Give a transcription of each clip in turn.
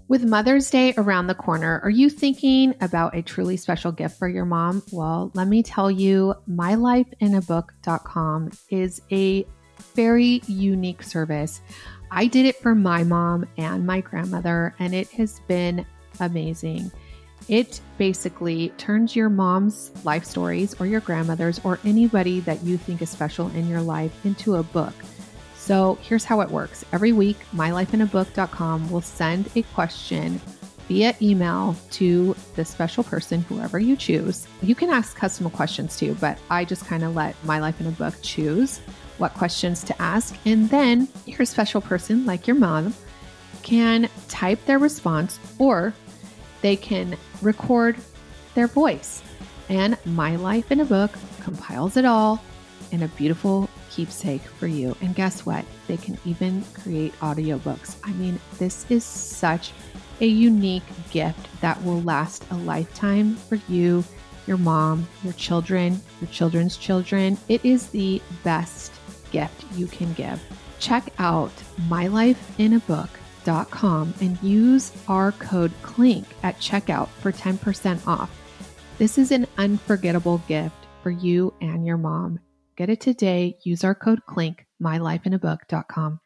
With Mother's Day around the corner, are you thinking about a truly special gift for your mom? Well, let me tell you, mylifeinabook.com is a very unique service. I did it for my mom and my grandmother, and it has been amazing. It basically turns your mom's life stories or your grandmother's or anybody that you think is special in your life into a book. So here's how it works. Every week, mylifeinabook.com will send a question via email to the special person, whoever you choose. You can ask custom questions too, but I just kind of let My Life in a Book choose what questions to ask. And then your special person, like your mom, can type their response or they can record their voice. And My Life in a Book compiles it all in a beautiful keepsake for you. And guess what? They can even create audiobooks. I mean, this is such a unique gift that will last a lifetime for you, your mom, your children, your children's children. It is the best gift you can give. Check out mylifeinabook.com and use our code CLINK at checkout for 10% off. This is an unforgettable gift for you and your mom. Get it today. Use our code CLINK, mylifeinabook.com.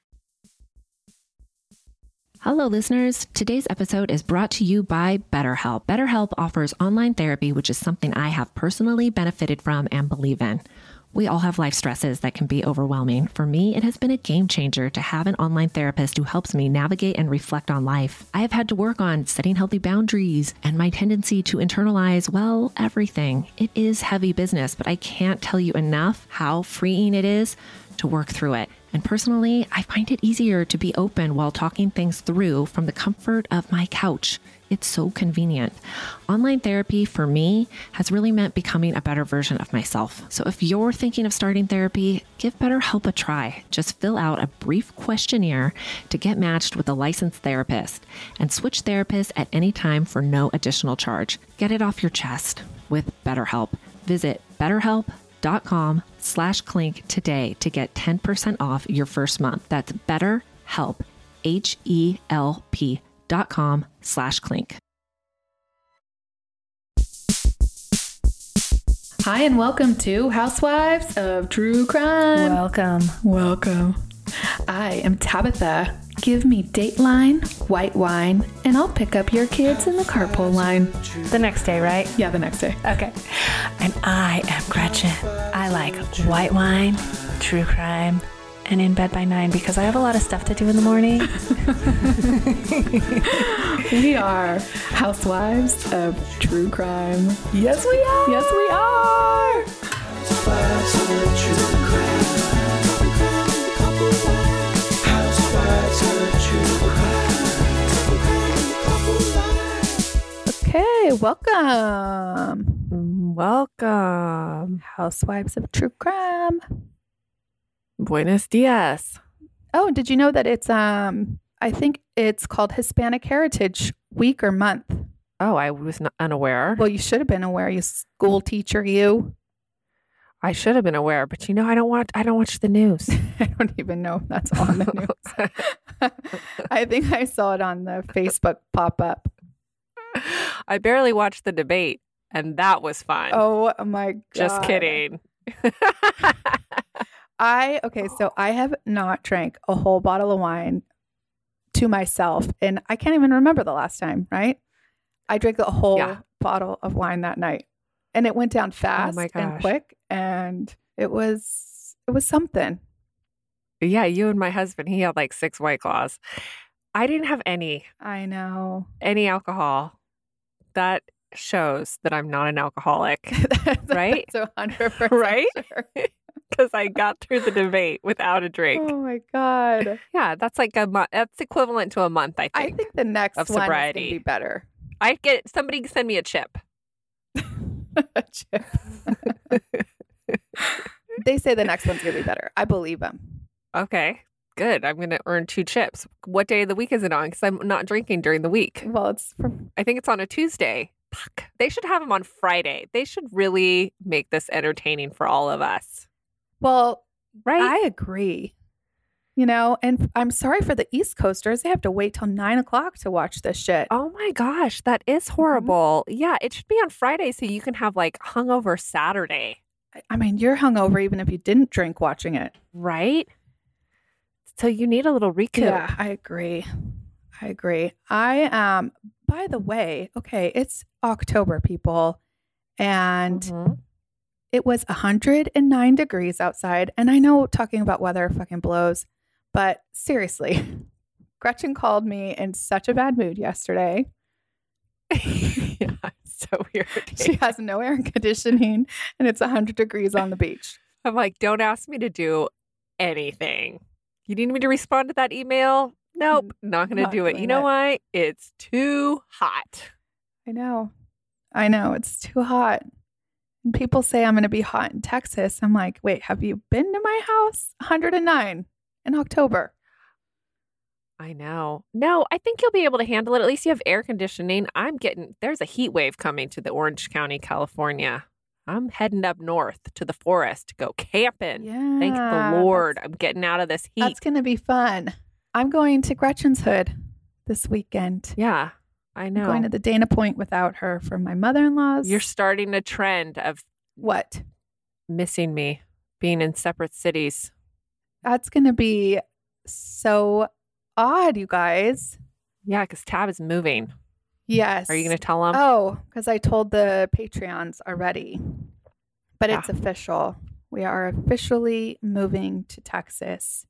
Hello, listeners. Today's episode is brought to you by BetterHelp. BetterHelp offers online therapy, which is something I have personally benefited from and believe in. We all have life stresses that can be overwhelming. For me, it has been a game changer to have an online therapist who helps me navigate and reflect on life. I have had to work on setting healthy boundaries and my tendency to internalize, well, everything. It is heavy business, but I can't tell you enough how freeing it is to work through it. And personally, I find it easier to be open while talking things through from the comfort of my couch. It's so convenient. Online therapy for me has really meant becoming a better version of myself. So if you're thinking of starting therapy, give BetterHelp a try. Just fill out a brief questionnaire to get matched with a licensed therapist and switch therapists at any time for no additional charge. Get it off your chest with BetterHelp. Visit BetterHelp.com/clink today to get 10% off your first month. That's BetterHelp, HELP.com/clink. Hi, and welcome to Housewives of True Crime. Welcome. I am Tabitha. Give me Dateline, white wine, and I'll pick up your kids in the carpool line. The next day, right? Yeah, the next day. Okay. And I am Gretchen. I like white wine, true crime, and in bed by 9 because I have a lot of stuff to do in the morning. We are Housewives of True Crime. Yes, we are. Yes, we are. Housewives of True Crime. Housewives of True Crime. Okay, welcome. Welcome. Housewives of True Crime. Buenos dias. Oh, did you know that it's I think it's called Hispanic Heritage Week or Month? Oh, I was unaware. Well, you should have been aware, you school teacher, you. I should have been aware, but you know, I don't watch the news. I don't even know if that's on the news. I think I saw it on the Facebook pop-up. I barely watched the debate, and that was fun. Oh my God. Just kidding. So I have not drank a whole bottle of wine to myself, and I can't even remember the last time, right? I drank a whole bottle of wine that night, and it went down fast and quick, and it was something. Yeah, you and my husband, he had like 6 White Claws. I didn't have any. I know. Any alcohol. That shows that I'm not an alcoholic, right? That's 100% right? sure. Because I got through the debate without a drink. Oh my God. Yeah, that's like a month. That's equivalent to a month, I think. I think the next of one sobriety is going to be better. I'd get somebody send me a chip. A chip. They say the next one's going to be better. I believe them. Okay, good. I'm going to earn 2 chips. What day of the week is it on? Because I'm not drinking during the week. Well, I think it's on a Tuesday. Fuck. They should have them on Friday. They should really make this entertaining for all of us. Well, right? I agree. You know, and I'm sorry for the East Coasters. They have to wait till 9 o'clock to watch this shit. Oh my gosh, that is horrible. Yeah, it should be on Friday so you can have like hungover Saturday. I mean, you're hungover even if you didn't drink watching it. Right? So you need a little recoup. Yeah, I agree. By the way, okay, it's October, people. And it was 109 degrees outside. And I know talking about weather fucking blows. But seriously, Gretchen called me in such a bad mood yesterday. Yeah, it's so weird. She has no air conditioning and it's 100 degrees on the beach. I'm like, don't ask me to do anything. You need me to respond to that email? Nope, not going to do it. You know why? It's too hot. I know. It's too hot. And people say I'm going to be hot in Texas. I'm like, wait, have you been to my house? 109 in October. I know. No, I think you'll be able to handle it. At least you have air conditioning. There's a heat wave coming to the Orange County, California. I'm heading up north to the forest to go camping. Yeah. Thank the Lord. I'm getting out of this heat. That's going to be fun. I'm going to Gretchen's Hood this weekend. Yeah, I know. I'm going to the Dana Point without her for my mother-in-law's. You're starting a trend of what? Missing me, being in separate cities. That's going to be so odd, you guys. Yeah, because Tab is moving. Yes. Are you going to tell them? Oh, because I told the Patreons already. But it's official. We are officially moving to Texas.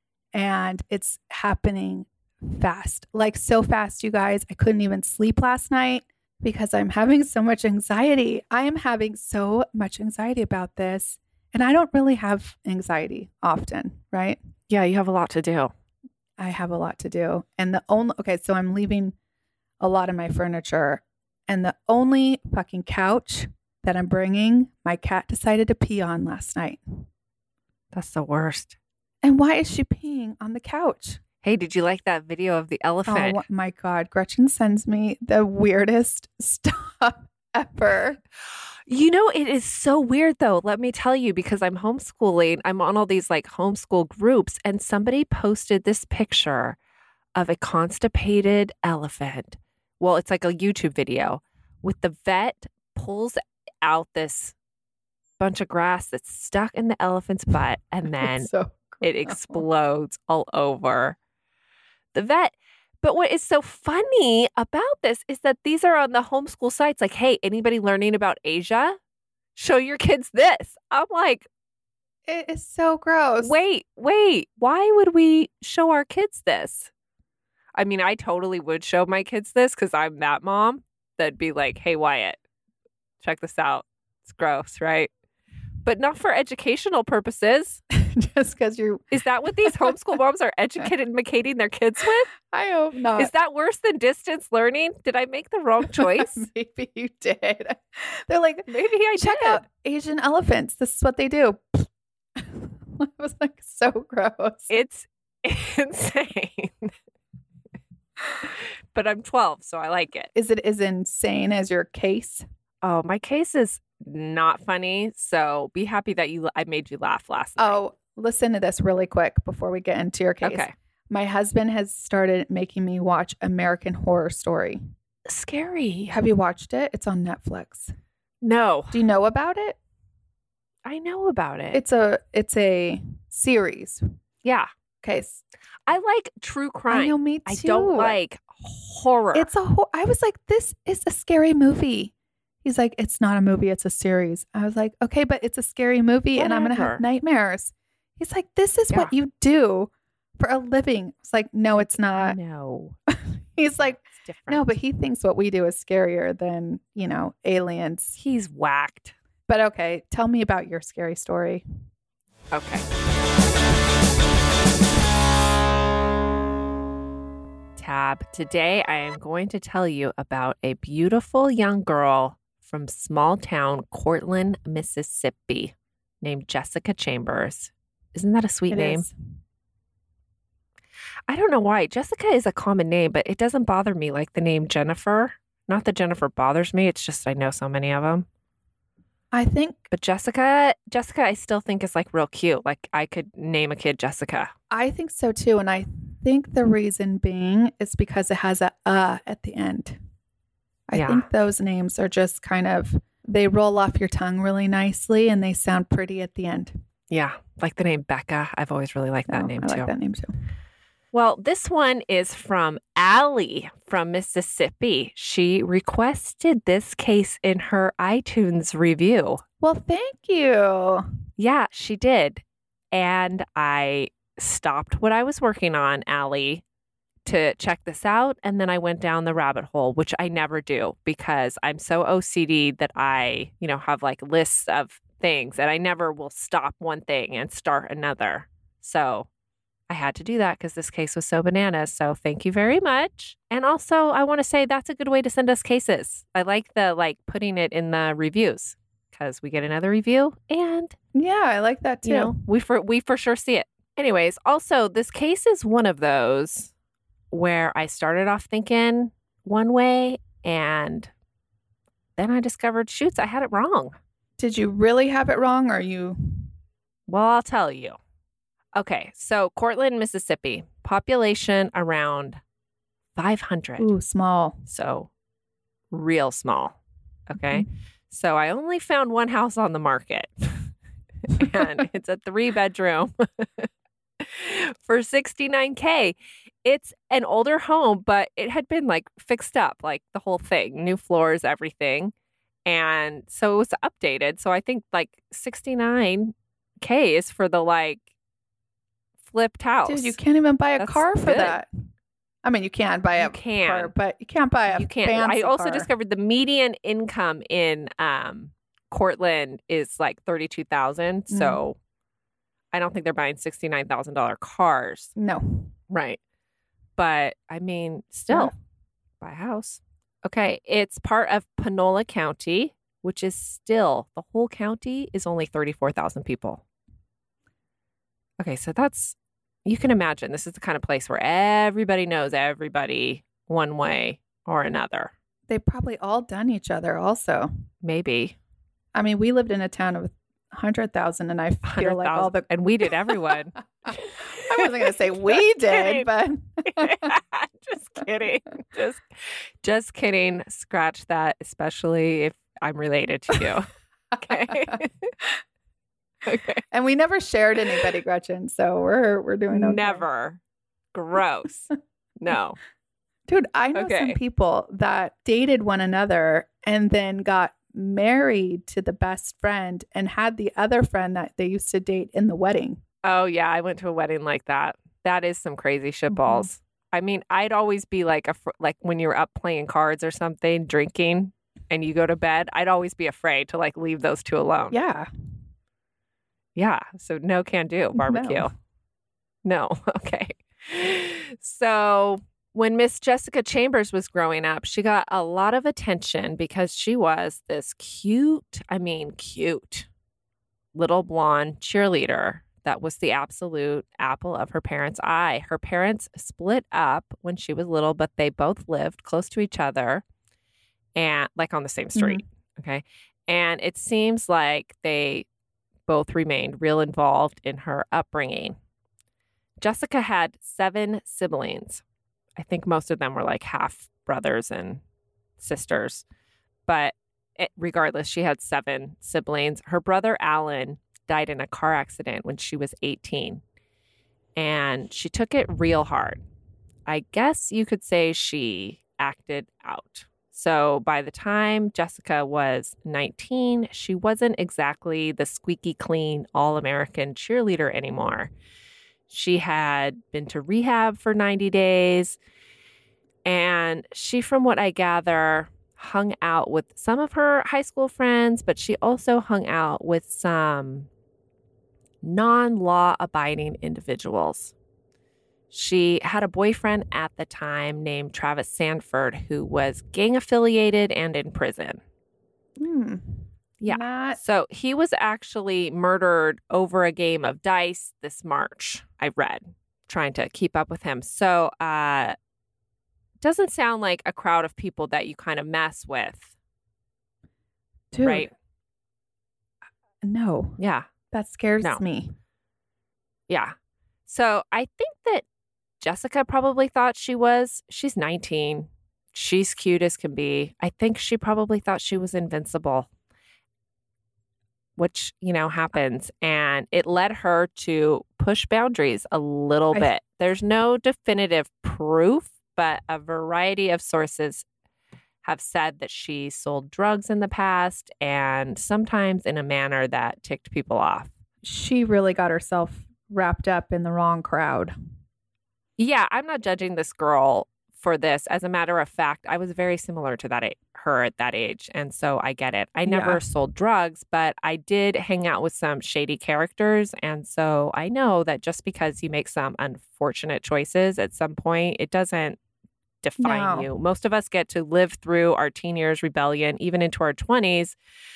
And it's happening fast. Like so fast, you guys. I couldn't even sleep last night because I'm having so much anxiety. I am having so much anxiety about this. And I don't really have anxiety often, right? Yeah, you have a lot to do. I have a lot to do. And so I'm leaving a lot of my furniture. And the only fucking couch that I'm bringing, my cat decided to pee on last night. That's the worst. And why is she peeing on the couch? Hey, did you like that video of the elephant? Oh my God. Gretchen sends me the weirdest stuff ever. You know, it is so weird though. Let me tell you, because I'm homeschooling. I'm on all these like homeschool groups and somebody posted this picture of a constipated elephant. Well, it's like a YouTube video with the vet pulls out this bunch of grass that's stuck in the elephant's butt and then it explodes all over the vet. But what is so funny about this is that these are on the homeschool sites. Like, hey, anybody learning about Asia? Show your kids this. I'm like, it is so gross. Wait. Why would we show our kids this? I mean, I totally would show my kids this because I'm that mom that'd be like, hey, Wyatt, check this out. It's gross, right? But not for educational purposes. Just because you're... Is that what these homeschool moms are educating their kids with? I hope not. Is that worse than distance learning? Did I make the wrong choice? Maybe you did. They're like, maybe I check did. out Asian elephants. This is what they do. It was like so gross. It's insane. But I'm 12, so I like it. Is it as insane as your case? Oh, my case is not funny. So be happy that I made you laugh last night. Oh, listen to this really quick before we get into your case. Okay. My husband has started making me watch American Horror Story. Scary. Have you watched it? It's on Netflix. No. Do you know about it? I know about it. It's a series. Yeah. Okay. I like true crime. I know, me too. I don't like horror. I was like, this is a scary movie. He's like, it's not a movie, it's a series. I was like, okay, but it's a scary movie and I'm going to have nightmares. He's like, this is what you do for a living. It's like, no, it's not. No. He's like, it's different. no, but he thinks what we do is scarier than, aliens. He's whacked. But okay, tell me about your scary story. Okay. Tab, today I am going to tell you about a beautiful young girl from small town Cortland, Mississippi, named Jessica Chambers. Isn't that a sweet name? Is. I don't know why. Jessica is a common name, but it doesn't bother me like the name Jennifer. Not that Jennifer bothers me. It's just I know so many of them. I think But Jessica, I still think is like real cute. Like I could name a kid Jessica. so too. And I think the reason being is because it has a at the end. I Yeah. think those names are just kind of, they roll off your tongue really nicely and they sound pretty at the end. Yeah, like the name Becca. I've always really liked that So, name I too. like that name too. Well, this one is from Allie from Mississippi. She requested this case in her iTunes review. Well, thank you. Yeah, she did. And I stopped what I was working on, Allie, to check this out. And then I went down the rabbit hole, which I never do because I'm so OCD that I, have like lists of things and I never will stop one thing and start another. So I had to do that because this case was so bananas. So thank you very much. And also I want to say that's a good way to send us cases. I like the putting it in the reviews because we get another review and Yeah, I like that too. we for sure see it. Anyways, also this case is one of those where I started off thinking one way and then I discovered, shoots, I had it wrong. Did you really have it wrong or you? Well, I'll tell you. Okay, so Cortland, Mississippi, population around 500. Ooh, small. So real small. Okay. So I only found one house on the market and it's a 3-bedroom for $69K. It's an older home, but it had been fixed up, like the whole thing, new floors, everything. And so it was updated. So I think $69K is for the flipped house. Dude, you can't even buy a That's car for good. that. I mean, you can buy a car, but you can't buy a You can't. fancy I also car. discovered the median income in Cortland is $32,000. So I don't think they're buying $69,000 cars. No. Right. But I mean, still buy a house. Okay. It's part of Panola County, which is still, the whole county is only 34,000 people. Okay. So you can imagine this is the kind of place where everybody knows everybody one way or another. They've probably all done each other also. Maybe. I mean, we lived in a town of 100,000 and I feel like all the... And we did everyone. I wasn't going to say we did, but... Just kidding. Just kidding. Scratch that, especially if I'm related to you. Okay. Okay. And we never shared anybody, Gretchen. So we're doing okay. Never. Gross. No. Dude, I know some people that dated one another and then got married to the best friend and had the other friend that they used to date in the wedding. Oh, yeah. I went to a wedding like that. That is some crazy shitballs. I mean, I'd always be like when you're up playing cards or something, drinking, and you go to bed, I'd always be afraid to leave those two alone. Yeah. Yeah. So no can do barbecue. No. Okay. So when Miss Jessica Chambers was growing up, she got a lot of attention because she was this cute little blonde cheerleader that was the absolute apple of her parents' eye. Her parents split up when she was little, but they both lived close to each other and on the same street. Okay. And it seems like they both remained real involved in her upbringing. Jessica had 7 siblings. I think most of them were half brothers and sisters. But regardless, she had 7 siblings. Her brother, Alan, died in a car accident when she was 18. And she took it real hard. I guess you could say she acted out. So by the time Jessica was 19, she wasn't exactly the squeaky clean all-American cheerleader anymore. She had been to rehab for 90 days. And she, from what I gather, hung out with some of her high school friends, but she also hung out with some non-law abiding individuals. She had a boyfriend at the time named Travis Sanford, who was gang affiliated and in prison. Yeah. So he was actually murdered over a game of dice this March, I read, trying to keep up with him. So doesn't sound like a crowd of people that you kind of mess with. Dude. Right? No, Yeah. that scares No. me. Yeah. So I think that Jessica probably thought she's 19. She's cute as can be. I think she probably thought she was invincible, which, happens. And it led her to push boundaries a little bit. There's no definitive proof, but a variety of sources have said that she sold drugs in the past and sometimes in a manner that ticked people off. She really got herself wrapped up in the wrong crowd. Yeah, I'm not judging this girl for this. As a matter of fact, I was very similar to her at that age, and so I get it. I never sold drugs, but I did hang out with some shady characters, and so I know that just because you make some unfortunate choices at some point, it doesn't define you. Most of us get to live through our teen years, rebellion, even into our 20s.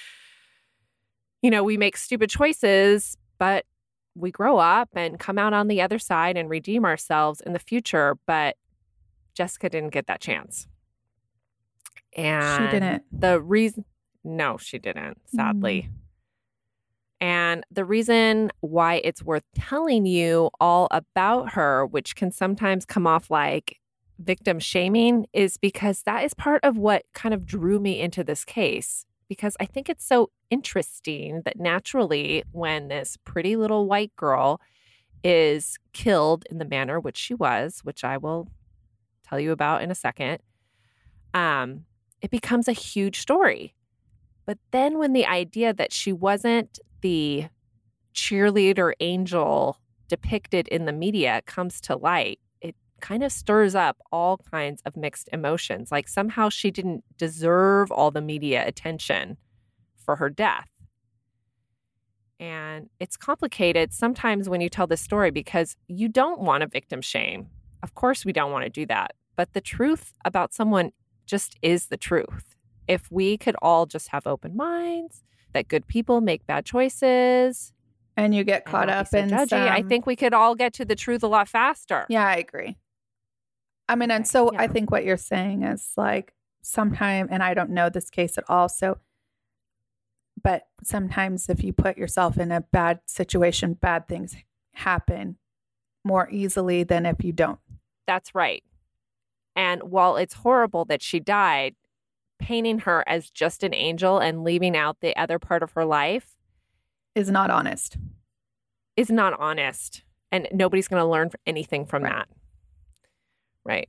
We make stupid choices, but we grow up and come out on the other side and redeem ourselves in the future. But Jessica didn't get that chance. And she didn't. No, she didn't, sadly. And the reason why it's worth telling you all about her, which can sometimes come off like victim shaming, is because that is part of what kind of drew me into this case. Because I think it's so interesting that naturally, when this pretty little white girl is killed in the manner which she was, which I will tell you about in a second, it becomes a huge story. But then when the idea that she wasn't the cheerleader angel depicted in the media comes to light, it kind of stirs up all kinds of mixed emotions. Like somehow she didn't deserve all the media attention for her death. And it's complicated sometimes when you tell this story because you don't want to victim shame. Of course, we don't want to do that. But the truth about someone just is the truth. If we could all just have open minds, that good people make bad choices, and you get caught up in judgy, I think we could all get to the truth a lot faster. Yeah, I agree. I mean, and so I think what you're saying is like sometime, and I don't know this case at all, but sometimes if you put yourself in a bad situation, bad things happen more easily than if you don't. That's right. And while it's horrible that she died, painting her as just an angel and leaving out the other part of her life is not honest. And nobody's going to learn anything from that. Right.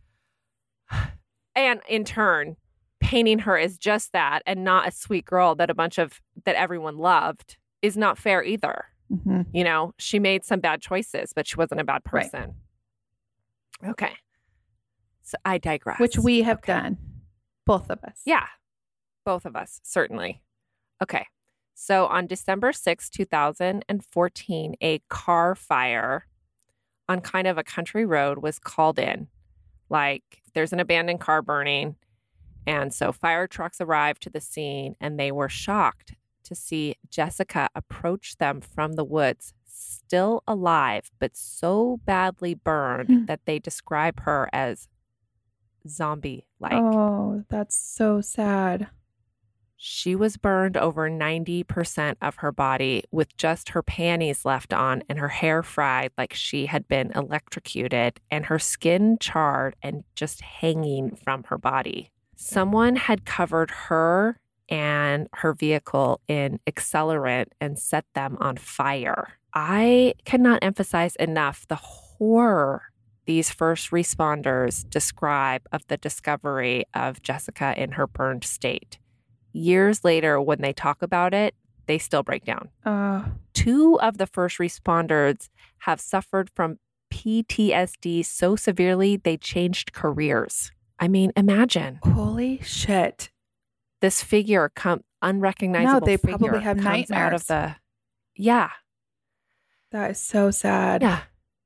And in turn, painting her as just that and not a sweet girl that that everyone loved is not fair either. Mm-hmm. She made some bad choices, but she wasn't a bad person. Right. Okay. So I digress. Which we have done. Both of us. Yeah. Both of us, certainly. Okay. So on December 6, 2014, a car fire on kind of a country road was called in. Like there's an abandoned car burning. And so fire trucks arrived to the scene and they were shocked to see Jessica approach them from the woods, still alive, but so badly burned that they describe her as zombie-like. Oh, that's so sad. She was burned over 90% of her body with just her panties left on and her hair fried like she had been electrocuted and her skin charred and just hanging from her body. Someone had covered her and her vehicle in accelerant and set them on fire. I cannot emphasize enough the horror these first responders describe of the discovery of Jessica in her burned state. Years later, when they talk about it, they still break down. 2 of the first responders have suffered from PTSD so severely they changed careers. I mean, imagine. Holy shit. This figure, unrecognizable no, they figure, probably have comes nightmares. out of the... Yeah. That is so sad. Yeah.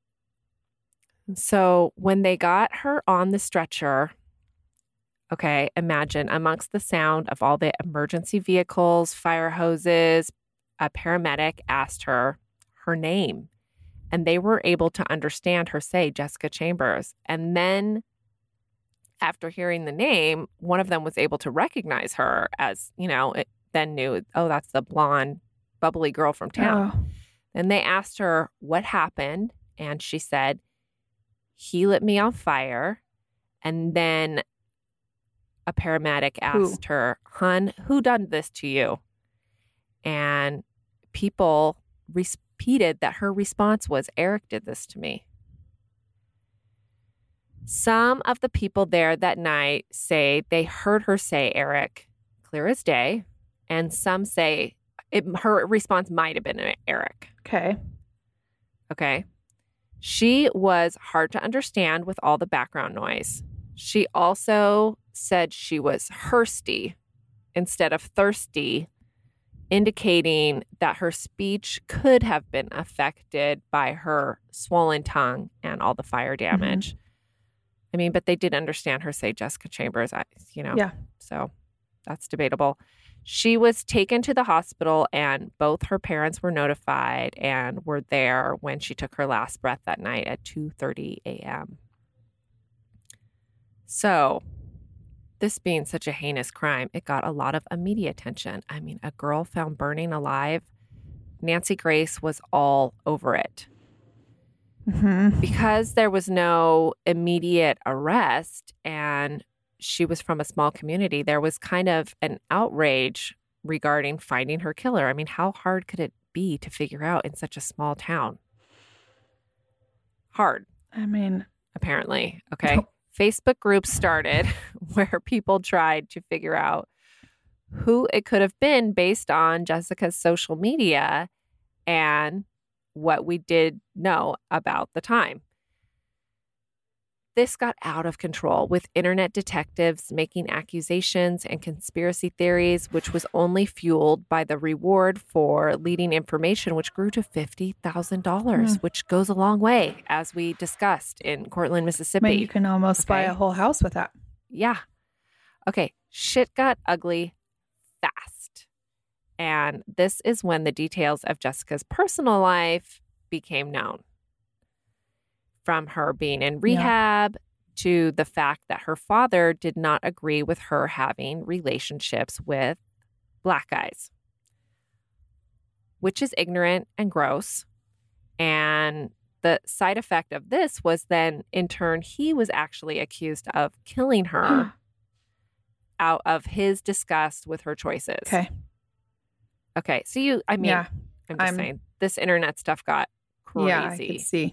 So when they got her on the stretcher, okay, imagine amongst the sound of all the emergency vehicles, fire hoses, a paramedic asked her name, and they were able to understand her say Jessica Chambers. And then after hearing the name, one of them was able to recognize her as, then knew, oh, that's the blonde bubbly girl from town. Oh. And they asked her what happened. And she said, he lit me on fire. And then a paramedic asked her, "Hun, who done this to you?" And people repeated that her response was, "Eric did this to me." Some of the people there that night say they heard her say Eric clear as day. And some say her response might have been Eric. Okay. Okay. She was hard to understand with all the background noise. She also said she was thirsty instead of thirsty, indicating that her speech could have been affected by her swollen tongue and all the fire damage. I mean, but they did understand her say Jessica Chambers, Yeah. so that's debatable. She was taken to the hospital and both her parents were notified and were there when she took her last breath that night at 2:30 a.m. So this being such a heinous crime, it got a lot of media attention. I mean, a girl found burning alive. Nancy Grace was all over it. Because there was no immediate arrest and she was from a small community, there was kind of an outrage regarding finding her killer. I mean, how hard could it be to figure out in such a small town? Hard. I mean, apparently. Okay. Facebook groups started where people tried to figure out who it could have been based on Jessica's social media and what we did know about the time. This got out of control with internet detectives making accusations and conspiracy theories, which was only fueled by the reward for leading information, which grew to $50,000, which goes a long way, as we discussed in Cortland, Mississippi. I mean, you can almost buy a whole house with that. Yeah. Okay. Shit got ugly fast. And this is when the details of Jessica's personal life became known. From her being in rehab to the fact that her father did not agree with her having relationships with black guys, which is ignorant and gross. And the side effect of this was then, in turn, he was actually accused of killing her out of his disgust with her choices. Okay. So I'm just saying, this internet stuff got crazy. Yeah, I can see.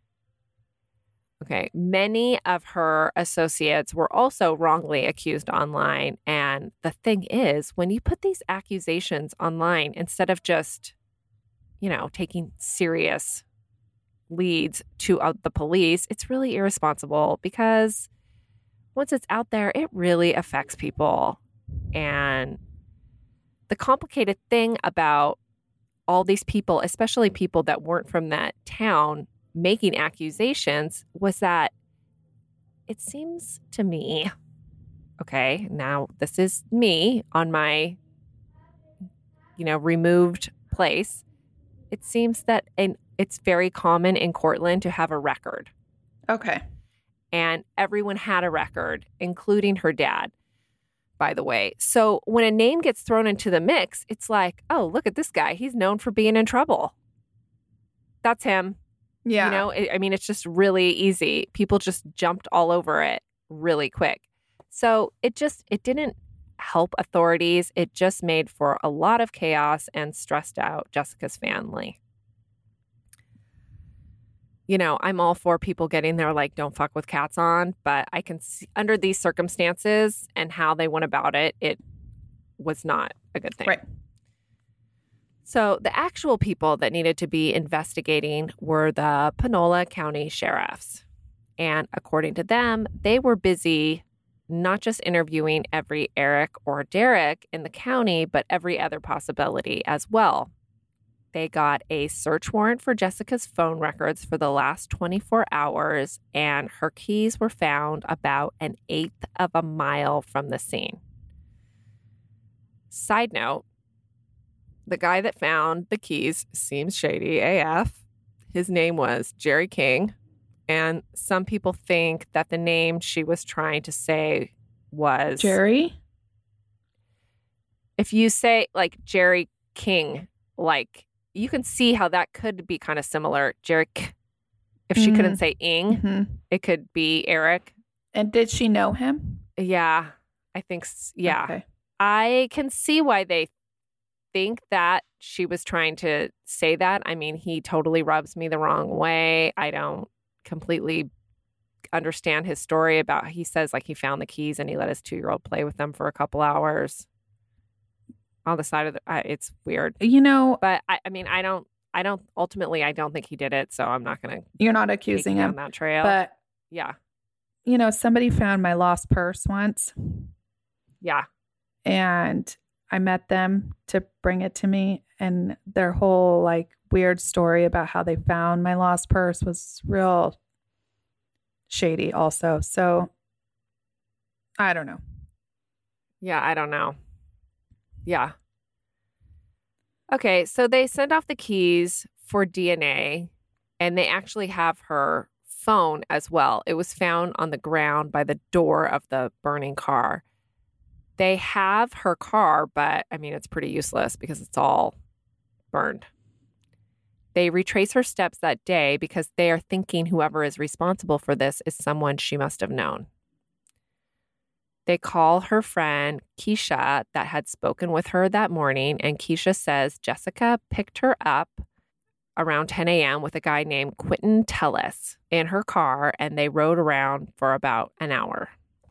Okay. Many of her associates were also wrongly accused online. And the thing is, when you put these accusations online, instead of just, taking serious leads to the police, it's really irresponsible because once it's out there, it really affects people. And the complicated thing about all these people, especially people that weren't from that town, making accusations was that it seems to me, okay, now this is me on my, removed place. It seems that it's very common in Cortland to have a record. Okay. And everyone had a record, including her dad, by the way. So when a name gets thrown into the mix, it's like, oh, look at this guy. He's known for being in trouble. That's him. Yeah. It's just really easy. People just jumped all over it really quick. So it didn't help authorities. It just made for a lot of chaos and stressed out Jessica's family. I'm all for people getting their don't fuck with cats on, but I can see under these circumstances and how they went about it, it was not a good thing. Right. So the actual people that needed to be investigating were the Panola County sheriffs. And according to them, they were busy not just interviewing every Eric or Derek in the county, but every other possibility as well. They got a search warrant for Jessica's phone records for the last 24 hours, and her keys were found about 1/8 of a mile from the scene. Side note, the guy that found the keys seems shady AF. His name was Jerry King. And some people think that the name she was trying to say was... Jerry? If you say Jerry King, like, you can see how that could be kind of similar. Jarek, if she couldn't say ing, Mm-hmm. it could be Eric. And did she know him? Yeah, I think, yeah. Okay. I can see why they think that she was trying to say that. I mean, he totally rubs me the wrong way. I don't completely understand his story about, he says like he found the keys and he let his 2-year-old play with them for a couple hours on the side of the, it's weird. You know, But I mean, I don't ultimately, I don't think he did it. So I'm not going to you're not take accusing down him. that trail. But, yeah. you know, somebody found my lost purse once. Yeah. And I met them to bring it to me. And their whole like weird story about how they found my lost purse was real shady also. So I don't know. Yeah, I don't know. Yeah. Okay, so they send off the keys for DNA, and they actually have her phone as well. It was found on the ground by the door of the burning car. They have her car, but I mean, it's pretty useless because it's all burned. They retrace her steps that day because they are thinking whoever is responsible for this is someone she must have known. They call her friend Keisha that had spoken with her that morning, and Keisha says Jessica picked her up around 10 a.m. with a guy named Quentin Tellis in her car, and they rode around for about an hour.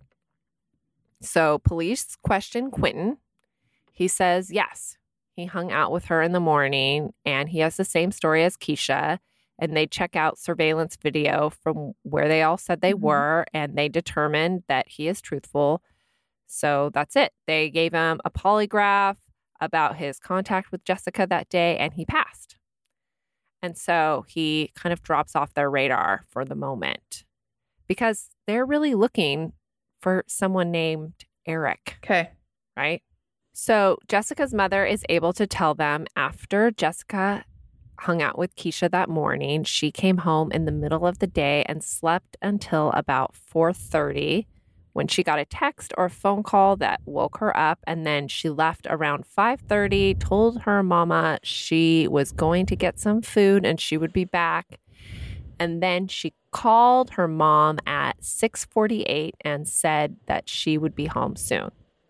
So police question Quentin. He says yes. He hung out with her in the morning, and he has the same story as Keisha. And they check out surveillance video from where they all said they were, and they determined that he is truthful. So that's it. They gave him a polygraph about his contact with Jessica that day, and he passed. And so he kind of drops off their radar for the moment because they're really looking for someone named Eric. Okay. Right? So Jessica's mother is able to tell them after Jessica hung out with Keisha that morning, she came home in the middle of the day and slept until about 4:30 when she got a text or a phone call that woke her up. And then she left around 5:30, told her mama she was going to get some food and she would be back. And then she called her mom at 6:48 and said that she would be home soon.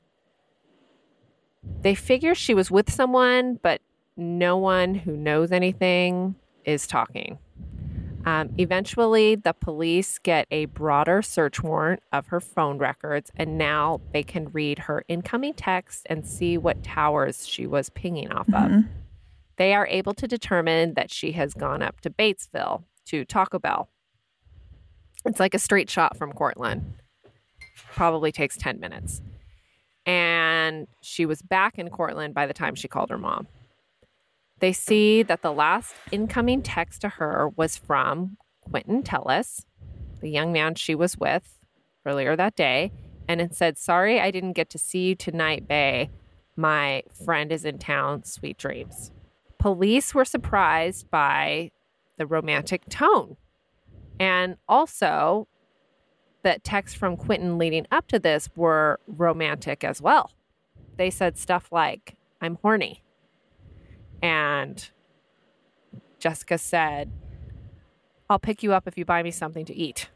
They figure she was with someone, but no one who knows anything is talking. Eventually, the police get a broader search warrant of her phone records, and now they can read her incoming texts and see what towers she was pinging off of. They are able to determine that she has gone up to Batesville to Taco Bell. It's like a straight shot from Cortland. Probably takes 10 minutes. And she was back in Cortland by the time she called her mom. They see that the last incoming text to her was from Quentin Tellis, the young man she was with earlier that day, and it said, "Sorry, I didn't get to see you tonight, bae. My friend is in town. Sweet dreams." Police were surprised by the romantic tone. And also, the texts from Quentin leading up to this were romantic as well. They said stuff like, "I'm horny." And Jessica said, "I'll pick you up if you buy me something to eat."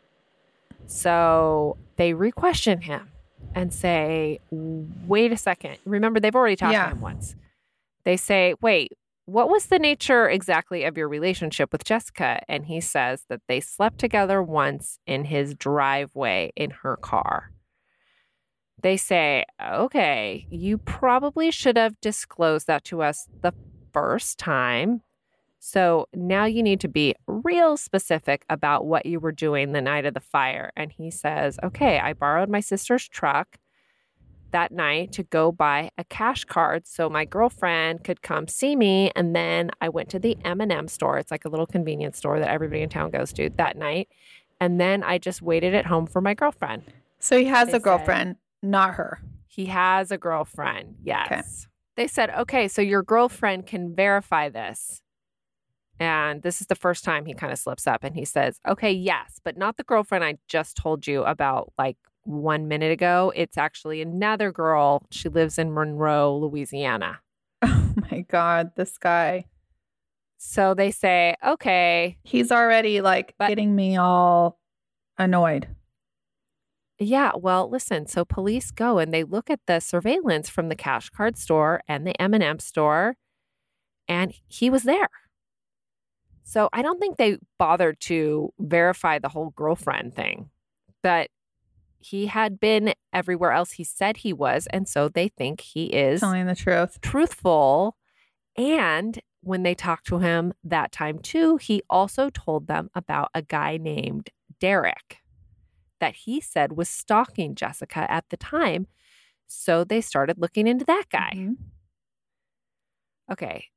So they re-question him and say, "Wait a second." Remember, they've already talked to him once. They say, "Wait, what was the nature exactly of your relationship with Jessica?" And he says that they slept together once in his driveway in her car. They say, "Okay, you probably should have disclosed that to us the first time. So now you need to be real specific about what you were doing the night of the fire." And he says, "Okay, I borrowed my sister's truck that night to go buy a cash card so my girlfriend could come see me. And then I went to the M&M store. It's like a little convenience store that everybody in town goes to that night. And then I just waited at home for my girlfriend." So he has a girlfriend, not her. He has a girlfriend. Yes. Okay. They said, "Okay, so your girlfriend can verify this." And this is the first time he kind of slips up and he says, "Okay, yes, but not the girlfriend I just told you about like 1 minute ago. It's actually another girl. She lives in Monroe, Louisiana." Oh my God, this guy. So they say, okay. He's already getting me all annoyed. Yeah, well, listen. So police go and they look at the surveillance from the Cash Card store and the M&M store, and he was there. So I don't think they bothered to verify the whole girlfriend thing, but he had been everywhere else he said he was, and so they think he is telling the truth, truthful. And when they talked to him that time too, he also told them about a guy named Derek that he said was stalking Jessica at the time. So they started looking into that guy. Mm-hmm. Okay.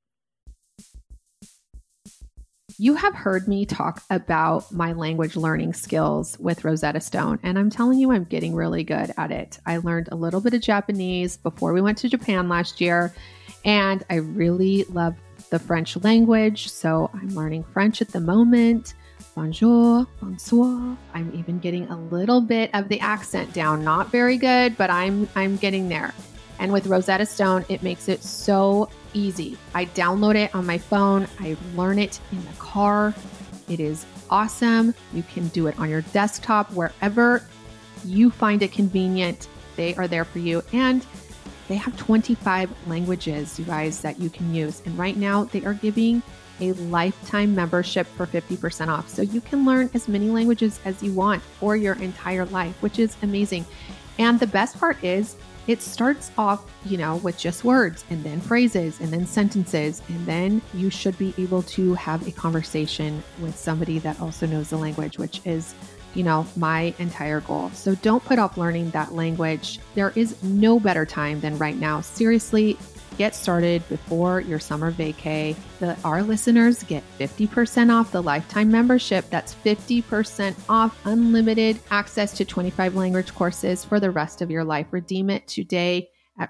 You have heard me talk about my language learning skills with Rosetta Stone, and I'm telling you, I'm getting really good at it. I learned a little bit of Japanese before we went to Japan last year, and I really love the French language, so I'm learning French at the moment. Bonjour, bonsoir. I'm even getting a little bit of the accent down. Not very good, but I'm getting there. And with Rosetta Stone, it makes it so easy. I download it on my phone. I learn it in the car. It is awesome. You can do it on your desktop, wherever you find it convenient. They are there for you. And they have 25 languages, you guys, that you can use. And right now they are giving a lifetime membership for 50% off. So you can learn as many languages as you want for your entire life, which is amazing. And the best part is, it starts off, with just words and then phrases and then sentences. And then you should be able to have a conversation with somebody that also knows the language, which is, my entire goal. So don't put off learning that language. There is no better time than right now. Seriously, get started before your summer vacay. Our listeners get 50% off the lifetime membership. That's 50% off unlimited access to 25 language courses for the rest of your life. Redeem it today at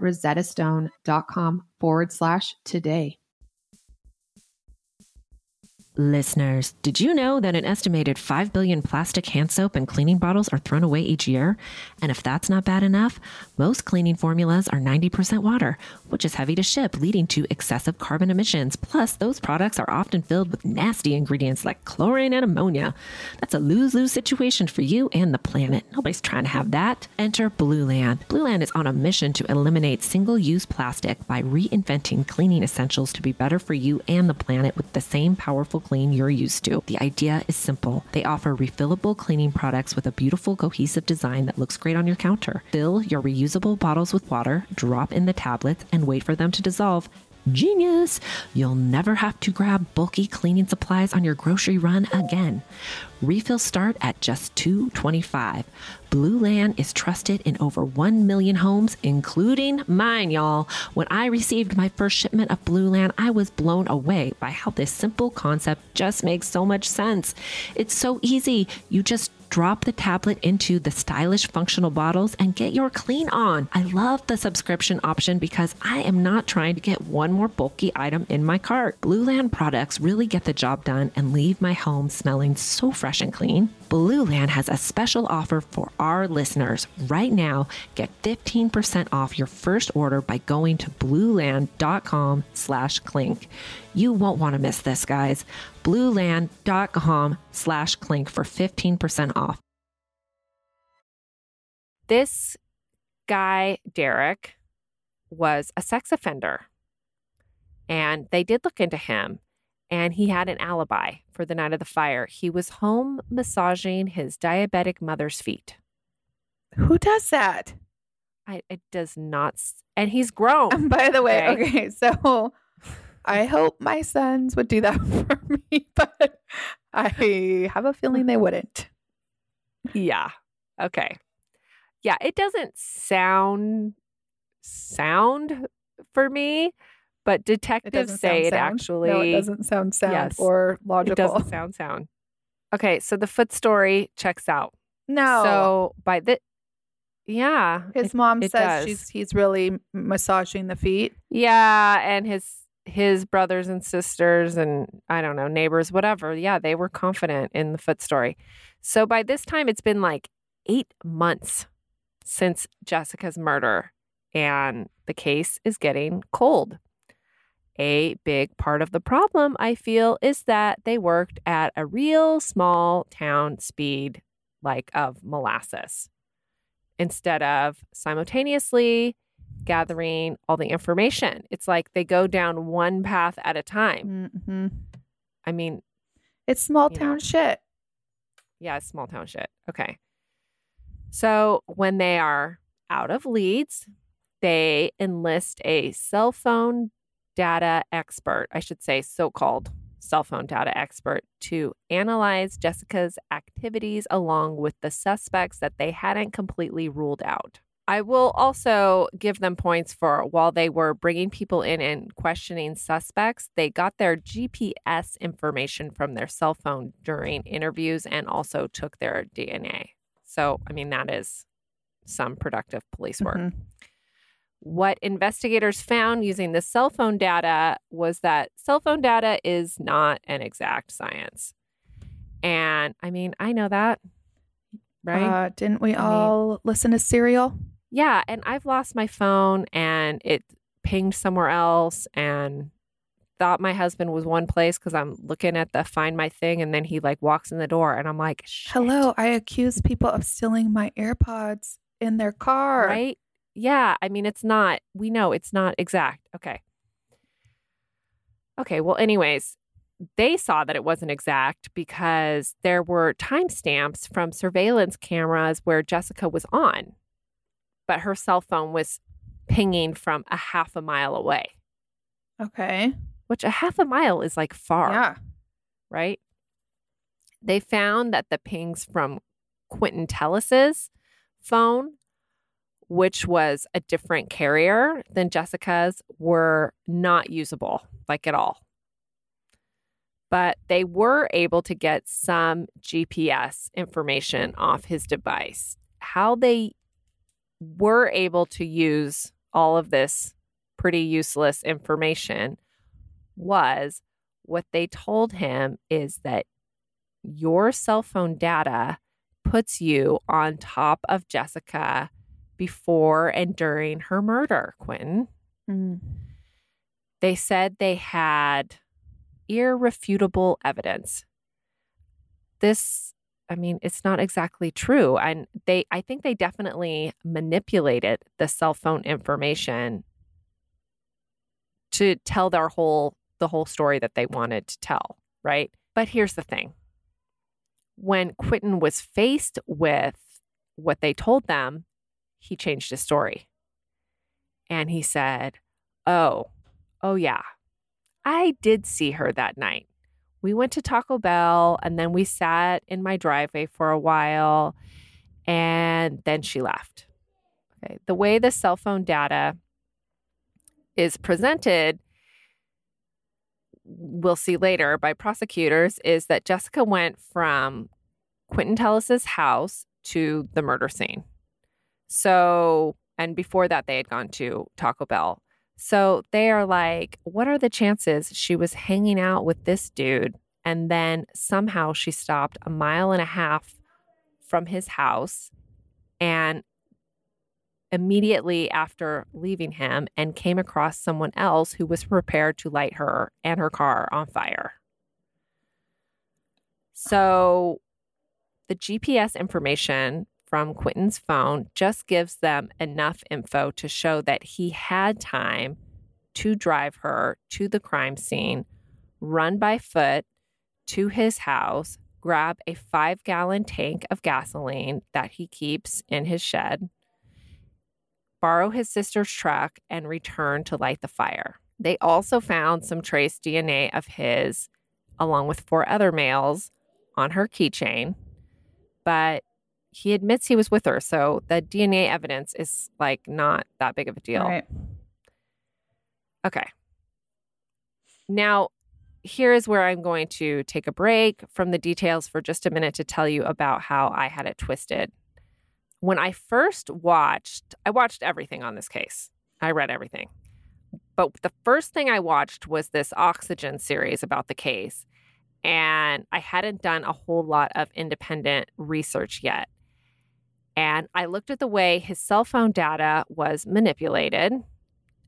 rosettastone.com/today. Listeners, did you know that an estimated 5 billion plastic hand soap and cleaning bottles are thrown away each year? And if that's not bad enough, most cleaning formulas are 90% water, which is heavy to ship, leading to excessive carbon emissions. Plus, those products are often filled with nasty ingredients like chlorine and ammonia. That's a lose-lose situation for you and the planet. Nobody's trying to have that. Enter Blueland. Blueland is on a mission to eliminate single-use plastic by reinventing cleaning essentials to be better for you and the planet with the same powerful clean you're used to. The idea is simple. They offer refillable cleaning products with a beautiful cohesive design that looks great on your counter. Fill your reusable bottles with water, drop in the tablets, and wait for them to dissolve. Genius! You'll never have to grab bulky cleaning supplies on your grocery run again. Refills start at just $2.25. Blueland is trusted in over 1 million homes, including mine, y'all. When I received my first shipment of Blueland, I was blown away by how this simple concept just makes so much sense. It's so easy. You just drop the tablet into the stylish functional bottles and get your clean on. I love the subscription option because I am not trying to get one more bulky item in my cart. Blueland products really get the job done and leave my home smelling so fresh and clean. Blueland has a special offer for our listeners. Right now, get 15% off your first order by going to blueland.com/clink. You won't want to miss this, guys. Blueland.com/clink for 15% off. This guy, Derek, was a sex offender. And they did look into him. And he had an alibi for the night of the fire. He was home massaging his diabetic mother's feet. Who does that? It does not. And he's grown. By the way, okay, so I hope my sons would do that for me, but I have a feeling they wouldn't. Yeah. Okay. Yeah, it doesn't sound for me. But detectives say it actually... No, it doesn't sound sound yes, or logical. It doesn't sound. Okay, so the foot story checks out. No. So by the... Yeah. His mom says he's really massaging the feet. Yeah, and his brothers and sisters and, I don't know, neighbors, whatever. Yeah, they were confident in the foot story. So by this time, it's been like 8 months since Jessica's murder, and the case is getting cold. a big part of the problem, I feel, is that they worked at a real small town speed, like of molasses, instead of simultaneously gathering all the information. It's like they go down one path at a time. Mm-hmm. I mean, It's small town shit. yeah, it's small town shit. Okay. So when they are out of leads, they enlist a cell phone data expert, I should say so-called cell phone data expert, to analyze Jessica's activities along with the suspects that they hadn't completely ruled out. I will also give them points for while they were bringing people in and questioning suspects, they got their GPS information from their cell phone during interviews and also took their DNA. So, I mean, that is some productive police work. Mm-hmm. What investigators found using the cell phone data was that cell phone data is not an exact science. And I mean, I know that, right? Didn't we all listen to Serial? Yeah. And I've lost my phone and it pinged somewhere else and thought my husband was one place because I'm looking at the Find My Thing and then he like walks in the door and I'm like, shit. Hello, I accuse people of stealing my AirPods in their car. Right? Yeah. I mean, it's not, we know it's not exact. Okay. Okay. Well, anyways, they saw that it wasn't exact because there were timestamps from surveillance cameras where Jessica was on, but her cell phone was pinging from a half a mile away. Okay. Which a half a mile is like far. Yeah. Right? They found that the pings from Quentin Tellis's phone, which was a different carrier than Jessica's, were not usable, like at all. But they were able to get some GPS information off his device. How they were able to use all of this pretty useless information was what they told him is that your cell phone data puts you on top of Jessica before and during her murder, Quentin. Mm. They said they had irrefutable evidence. This, I mean, it's not exactly true. And I think they definitely manipulated the cell phone information to tell the whole story that they wanted to tell, right? But here's the thing. When Quentin was faced with what they told them, he changed his story. And he said, oh yeah, I did see her that night. We went to Taco Bell and then we sat in my driveway for a while and then she left. Okay. The way the cell phone data is presented, we'll see later by prosecutors, is that Jessica went from Quentin Tellis's house to the murder scene. So, and before that, they had gone to Taco Bell. So they are like, what are the chances she was hanging out with this dude and then somehow she stopped 1.5 miles from his house and immediately after leaving him and came across someone else who was prepared to light her and her car on fire. So the GPS information from Quentin's phone just gives them enough info to show that he had time to drive her to the crime scene, run by foot to his house, grab a 5-gallon tank of gasoline that he keeps in his shed, borrow his sister's truck, and return to light the fire. They also found some trace DNA of his, along with 4 other males, on her keychain, but he admits he was with her, so the DNA evidence is like not that big of a deal. Right. Okay. Now, here is where I'm going to take a break from the details for just a minute to tell you about how I had it twisted. When I first watched, I watched everything on this case. I read everything. But the first thing I watched was this Oxygen series about the case. And I hadn't done a whole lot of independent research yet. And I looked at the way his cell phone data was manipulated.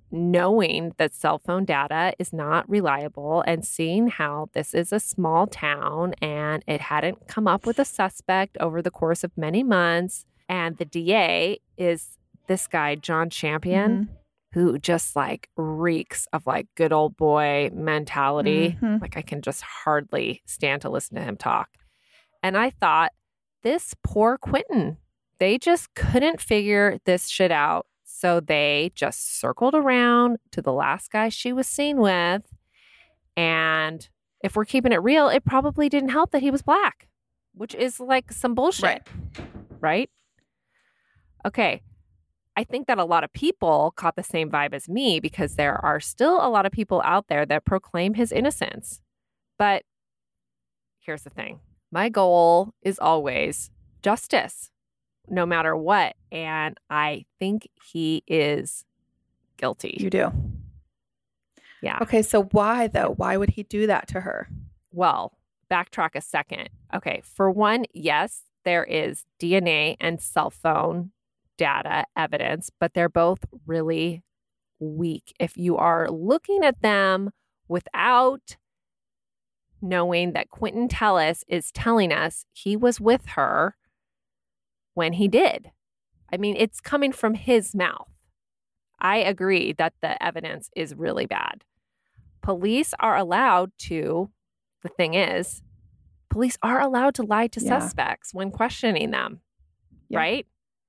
knowing that cell phone data is not reliable and seeing how this is a small town and it hadn't come up with a suspect over the course of many months. And the DA is this guy, John Champion, who just like reeks of like good old boy mentality. Like I can just hardly stand to listen to him talk. And I thought, this poor Quentin, they just couldn't figure this shit out. So they just circled around to the last guy she was seen with. And if we're keeping it real, it probably didn't help that he was black, which is like some bullshit. Right? Okay. I think that a lot of people caught the same vibe as me because there are still a lot of people out there that proclaim his innocence. But here's the thing. My goal is always justice, no matter what. And I think he is guilty. You do? Yeah. Okay, so why, though? Why would he do that to her? Well, backtrack a second. Okay, for one, yes, there is DNA and cell phone data evidence, but they're both really weak. If you are looking at them without knowing that Quentin Tellis is telling us he was with her when he did. I mean, it's coming from his mouth. I agree that the evidence is really bad. Police are allowed to, the thing is, police are allowed to lie to suspects when questioning them, right?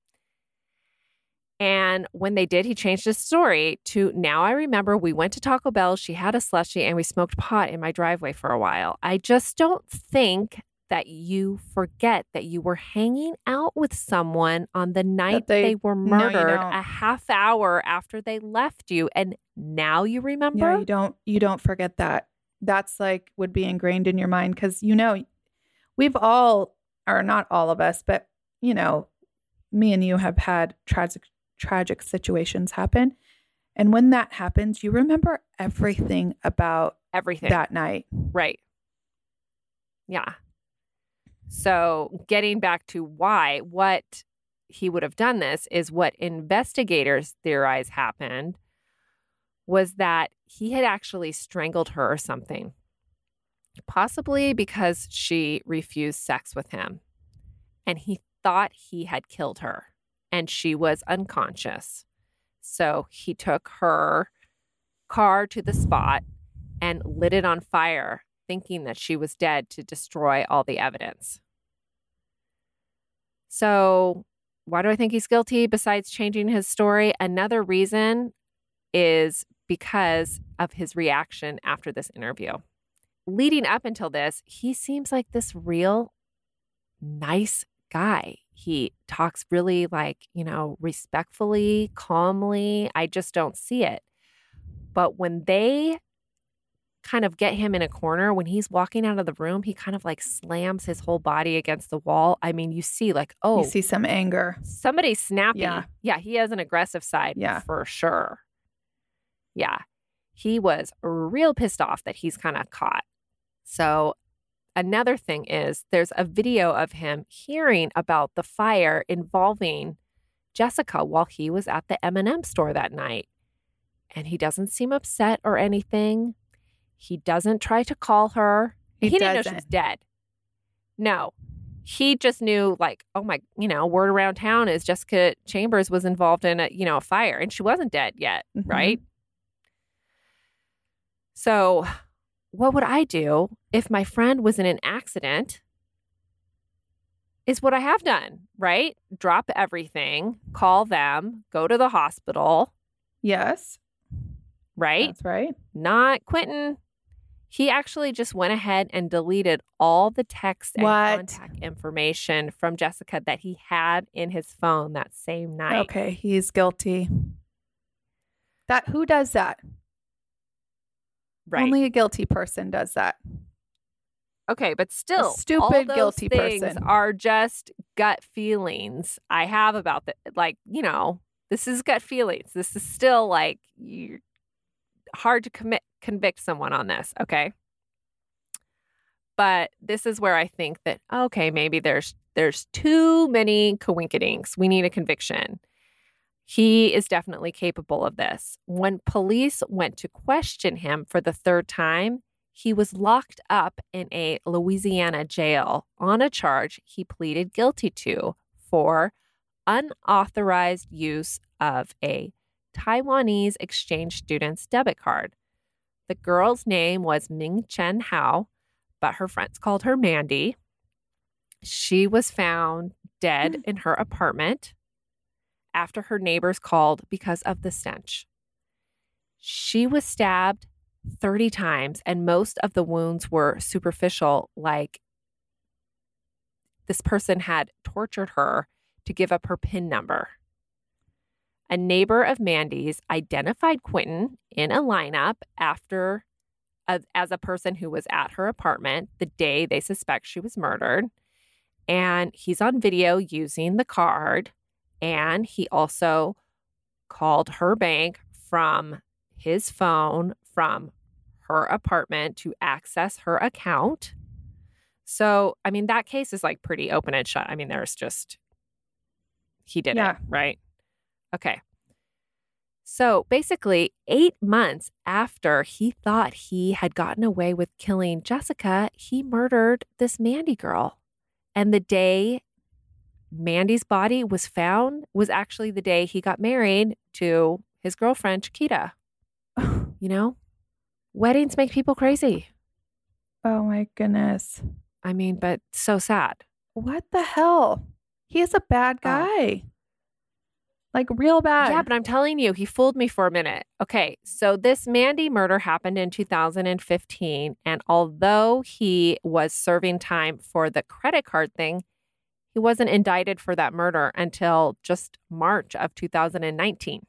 And when they did, he changed his story to, now I remember we went to Taco Bell, she had a slushie, and we smoked pot in my driveway for a while. I just don't think that you forget that you were hanging out with someone on the night they were murdered a half hour after they left you. And now you remember? Yeah, you don't forget that. That's like would be ingrained in your mind because, we've all, or not all of us, but, me and you have had tragic situations happen. And when that happens, you remember everything about that night. Right. Yeah. So getting back to what he would have done this is what investigators theorize happened was that he had actually strangled her or something, possibly because she refused sex with him. And he thought he had killed her and she was unconscious. So he took her car to the spot and lit it on fire, thinking that she was dead to destroy all the evidence. So why do I think he's guilty besides changing his story? Another reason is because of his reaction after this interview. Leading up until this, he seems like this real nice guy. He talks really respectfully, calmly. I just don't see it. But when they kind of get him in a corner, when he's walking out of the room, he kind of like slams his whole body against the wall. I mean, you see you see some anger. Somebody's snappy. Yeah, he has an aggressive side for sure. Yeah, he was real pissed off that he's kind of caught. So another thing is there's a video of him hearing about the fire involving Jessica while he was at the M&M store that night. And he doesn't seem upset or anything. He doesn't try to call her. He didn't know she was dead. No. He just knew word around town is Jessica Chambers was involved in a fire and she wasn't dead yet, right? So what would I do if my friend was in an accident is what I have done, right? Drop everything, call them, go to the hospital. Yes. Right? That's right. Not Quentin. He actually just went ahead and deleted all the text and contact information from Jessica that he had in his phone that same night. Okay, he's guilty. Who does that? Right. Only a guilty person does that. Okay, but still, a stupid all those guilty things person are just gut feelings I have about this is gut feelings. This is still hard to convict someone on this, okay? But this is where I think that, okay, maybe there's too many coinkydinks. We need a conviction. He is definitely capable of this. When police went to question him for the third time, he was locked up in a Louisiana jail on a charge he pleaded guilty to for unauthorized use of a Taiwanese exchange student's debit card. The girl's name was Ming Chen Hao, but her friends called her Mandy. She was found dead in her apartment after her neighbors called because of the stench. She was stabbed 30 times, and most of the wounds were superficial, like this person had tortured her to give up her PIN number. A neighbor of Mandy's identified Quentin in a lineup as a person who was at her apartment the day they suspect she was murdered. And he's on video using the card. And he also called her bank from his phone from her apartment to access her account. So, I mean, that case is like pretty open and shut. I mean, there's just, he did it, right? Okay. So basically, 8 months after he thought he had gotten away with killing Jessica, he murdered this Mandy girl. And the day Mandy's body was found was actually the day he got married to his girlfriend, Chiquita. You know, weddings make people crazy. Oh my goodness. I mean, but so sad. What the hell? He is a bad guy. Like real bad. Yeah, but I'm telling you, he fooled me for a minute. Okay, so this Mandy murder happened in 2015. And although he was serving time for the credit card thing, he wasn't indicted for that murder until just March of 2019.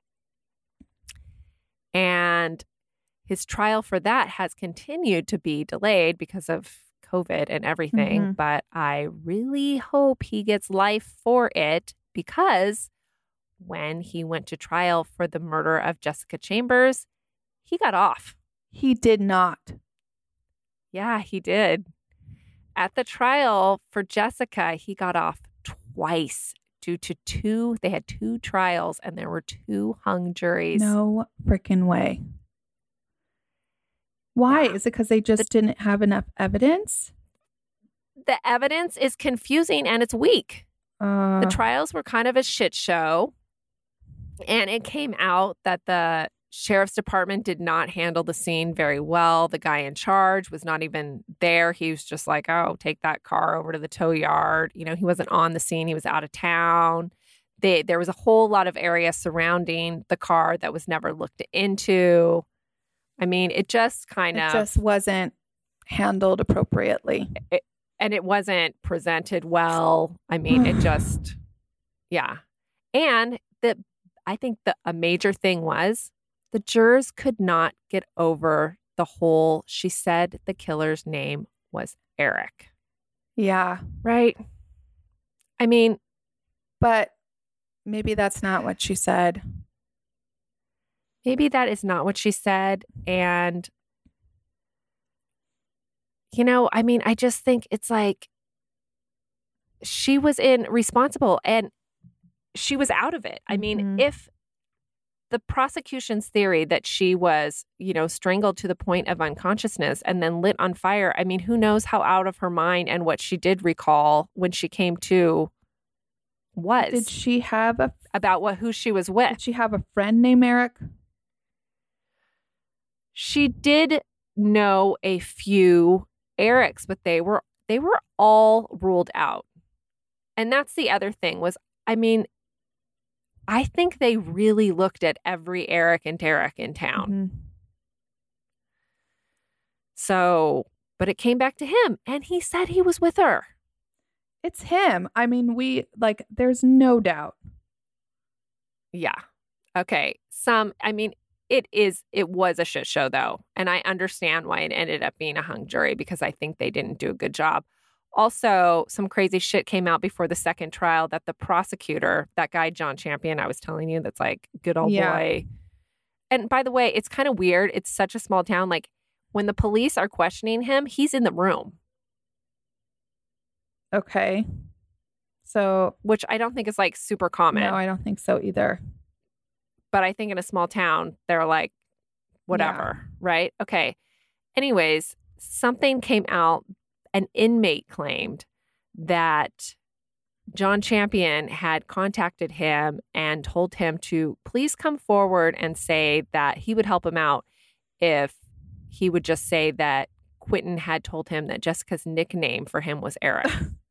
And his trial for that has continued to be delayed because of COVID and everything. Mm-hmm. But I really hope he gets life for it, because when he went to trial for the murder of Jessica Chambers, he got off. He did not. Yeah, he did. At the trial for Jessica, he got off twice due to they had 2 trials and there were 2 hung juries. No freaking way. Why? Yeah. Is it because they just didn't have enough evidence? The evidence is confusing and it's weak. The trials were kind of a shit show. And it came out that the sheriff's department did not handle the scene very well. The guy in charge was not even there. He was just like, oh, take that car over to the tow yard. You know, he wasn't on the scene. He was out of town. There was a whole lot of area surrounding the car that was never looked into. I mean, it just It just wasn't handled appropriately. And it wasn't presented well. I mean, it just, yeah. And I think a major thing was the jurors could not get over the whole, she said the killer's name was Eric. Yeah. Right? I mean. But maybe that's not what she said. Maybe that is not what she said. And, you know, I mean, I just think it's like she was responsible and she was out of it. I mean, if the prosecution's theory that she was, you know, strangled to the point of unconsciousness and then lit on fire, I mean, who knows how out of her mind and what she did recall when she came to was. Did she have who she was with? Did she have a friend named Eric? She did know a few Erics, but they were all ruled out. And that's the other thing was, I mean, I think they really looked at every Eric and Derek in town. Mm-hmm. So, but it came back to him and he said he was with her. It's him. I mean, there's no doubt. Yeah. Okay. It was a shit show though. And I understand why it ended up being a hung jury because I think they didn't do a good job. Also, some crazy shit came out before the second trial that the prosecutor, that guy, John Champion, I was telling you, that's like good old boy. And by the way, it's kind of weird. It's such a small town. Like when the police are questioning him, he's in the room. Okay. So, which I don't think is like super common. no, I don't think so either. But I think in a small town, they're like, whatever, right? Okay. Anyways, something came out. An inmate claimed that John Champion had contacted him and told him to please come forward and say that he would help him out if he would just say that Quentin had told him that Jessica's nickname for him was Eric.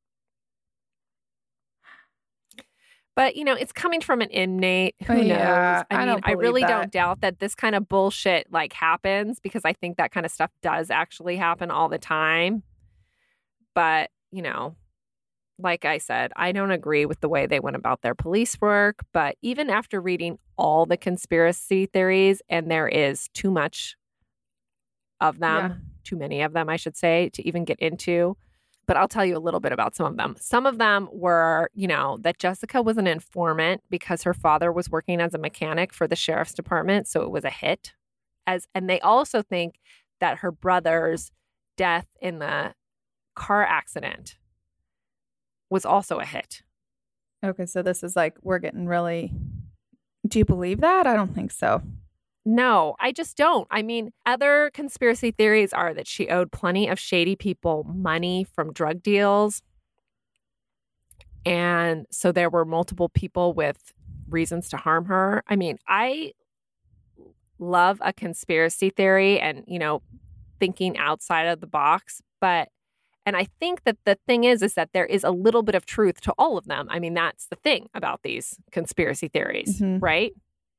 But, you know, it's coming from an inmate. Who knows? I mean, I really don't doubt that this kind of bullshit like happens, because I think that kind of stuff does actually happen all the time. But, you know, like I said, I don't agree with the way they went about their police work. But even after reading all the conspiracy theories, and there is too much of them, too many of them, I should say, to even get into. But I'll tell you a little bit about some of them. Some of them were, you know, that Jessica was an informant because her father was working as a mechanic for the sheriff's department. So it was a hit. And they also think that her brother's death in the car accident was also a hit. Okay, so this is like, we're getting really... Do you believe that? I don't think so. No, I just don't. I mean, other conspiracy theories are that she owed plenty of shady people money from drug deals. And so there were multiple people with reasons to harm her. I mean, I love a conspiracy theory and, you know, thinking outside of the box. And I think that the thing is that there is a little bit of truth to all of them. I mean, that's the thing about these conspiracy theories, right?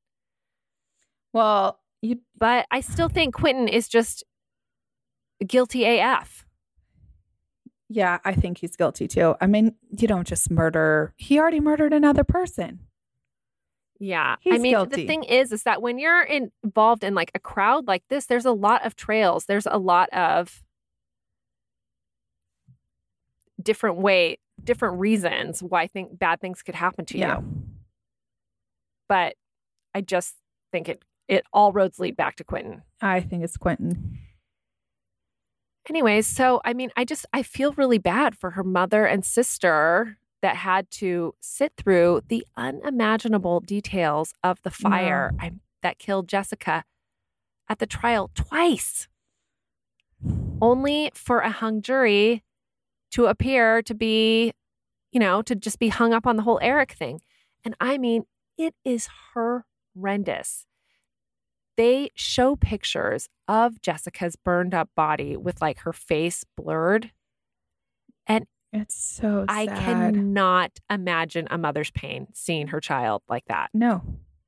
Well, but I still think Quentin is just guilty AF. Yeah, I think he's guilty too. I mean, you don't just murder. He already murdered another person. Yeah. He's I mean, guilty. the thing is that when you're involved in like a crowd like this, there's a lot of trails. There's a lot of different reasons why I think bad things could happen to you. But I just think it all roads lead back to Quentin. I think it's Quentin. Anyways, so I mean, I feel really bad for her mother and sister that had to sit through the unimaginable details of the fire that killed Jessica at the trial twice, only for a hung jury to appear to be, you know, to just be hung up on the whole Eric thing. And I mean, it is horrendous. They show pictures of Jessica's burned up body with like her face blurred. And it's so sad. I cannot imagine a mother's pain seeing her child like that. No.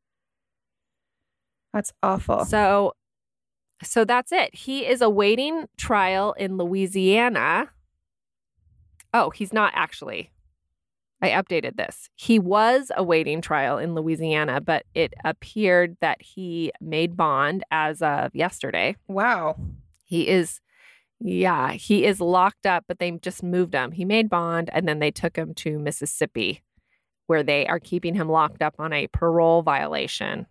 That's awful. So that's it. He is awaiting trial in Louisiana. Oh, he's not actually. I updated this. He was awaiting trial in Louisiana, but it appeared that he made bond as of yesterday. Wow. He is locked up, but they just moved him. He made bond, and then they took him to Mississippi, where they are keeping him locked up on a parole violation.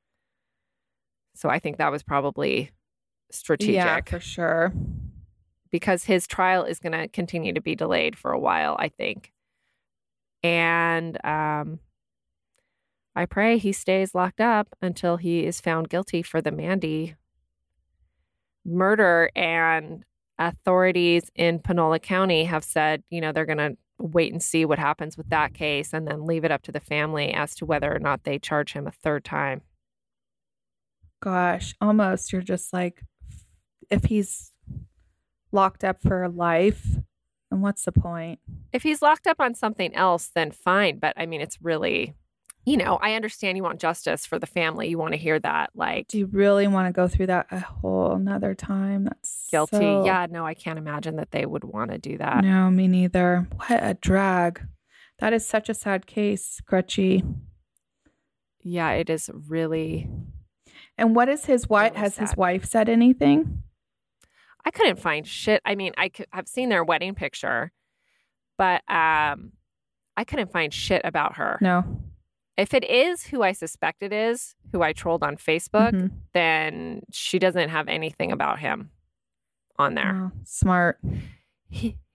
So I think that was probably strategic. Yeah, for sure. Because his trial is going to continue to be delayed for a while, I think. And I pray he stays locked up until he is found guilty for the Mandy murder. And authorities in Panola County have said, you know, they're going to wait and see what happens with that case and then leave it up to the family as to whether or not they charge him a third time. Gosh, almost. You're just like, if he's locked up for life, and what's the point? If he's locked up on something else, then fine. But I mean, it's really, you know, I understand you want justice for the family. You want to hear that. Like, do you really want to go through that a whole nother time? That's guilty. So... Yeah, no, I can't imagine that they would want to do that. No, me neither. What a drag. That is such a sad case, Crutchy. Yeah, it is really. And what is his wife? Really has sad. His wife said anything? I couldn't find shit. I mean, I've seen their wedding picture, but I couldn't find shit about her. No. If it is who I suspect it is, who I trolled on Facebook, then she doesn't have anything about him on there. Oh, smart.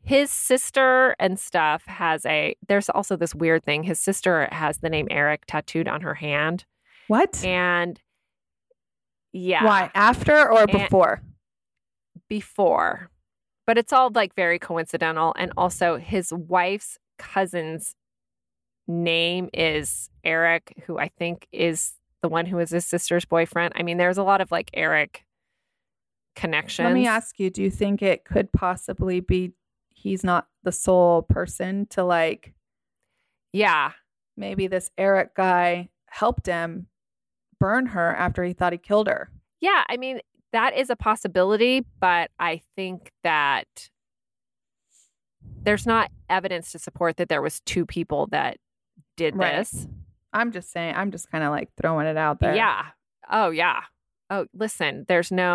His sister and stuff there's also this weird thing. His sister has the name Eric tattooed on her hand. What? And yeah. Why? After or before? Before. But it's all like very coincidental. And also his wife's cousin's name is Eric, who I think is the one who is his sister's boyfriend. I mean, there's a lot of like Eric connections. Let me ask you, do you think it could possibly be he's not the sole person to like, yeah, maybe this Eric guy helped him burn her after he thought he killed her? Yeah, I mean, that is a possibility, but I think that there's not evidence to support that there was two people that did this. I'm just saying, I'm just kind of like throwing it out there. Yeah. Oh, yeah. Oh, listen,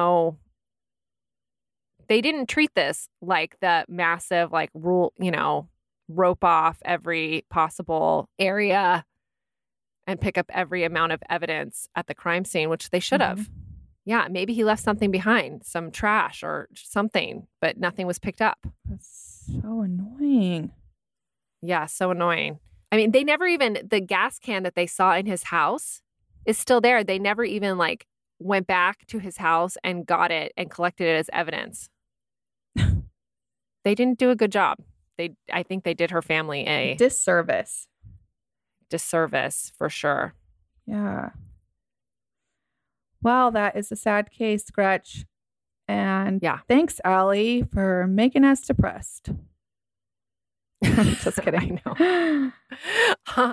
they didn't treat this like the massive, like, rope off every possible area and pick up every amount of evidence at the crime scene, which they should have. Yeah, maybe he left something behind, some trash or something, but nothing was picked up. That's so annoying. Yeah, so annoying. I mean, they never even, the gas can that they saw in his house is still there. They never even like went back to his house and got it and collected it as evidence. They didn't do a good job. I think they did her family a disservice for sure. Yeah. Well, that is a sad case, Gretch. And yeah, thanks, Allie, for making us depressed. Just kidding. I know.